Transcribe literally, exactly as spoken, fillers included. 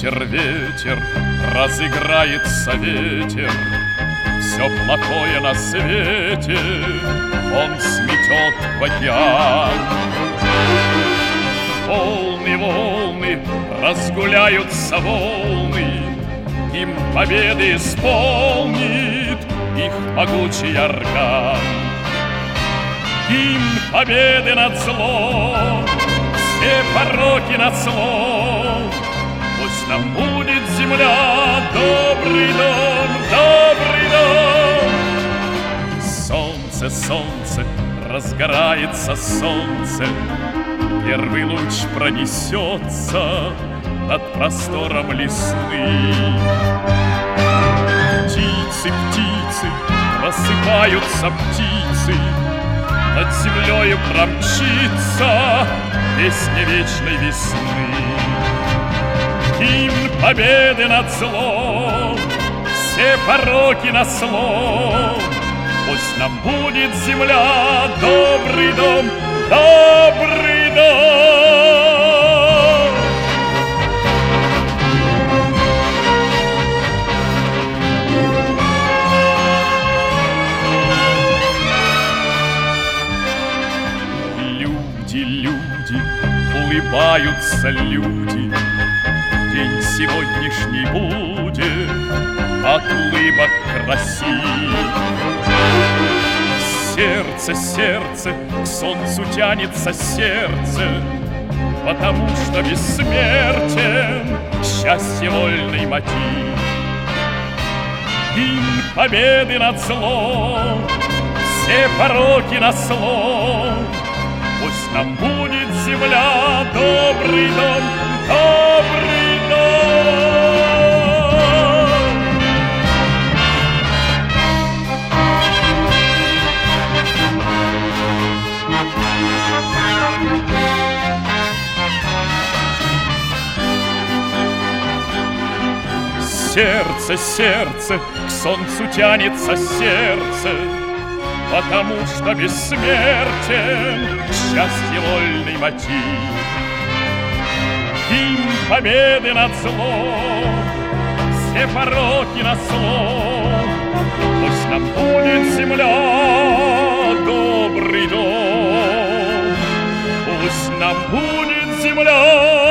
ветер, ветер, разыграется ветер. Все плохое на свете он сметет в океан. Волны, волны, разгуляются волны, им победы исполнит их могучий орган. Им победы над злом, все пороки над злом. Пусть нам будет земля добрый дом, добрый дом. Солнце, солнце, разгорается солнце, первый луч пронесется над простором лесным. Птицы, птицы, просыпаются птицы, над землею промчится песня вечной весны. Гимн победы над злом, все пороки на слом. Пусть нам будет земля добрый дом, добрый дом. Люди, люди, улыбаются люди, день сегодняшний будет от улыбок красив. Сердце, сердце, к солнцу тянется сердце, потому что бессмертен счастье вольный мотив. Гимн победы над злом, все пороки на слом. Пусть нам будет земля добрый дом, добрый дом. Сердце, сердце, к солнцу тянется сердце, потому что бессмертен счастье вольный мотив. Гимн победы над злом, все пороки на слом. Пусть нам будет земля добрый дом, пусть нам будет земля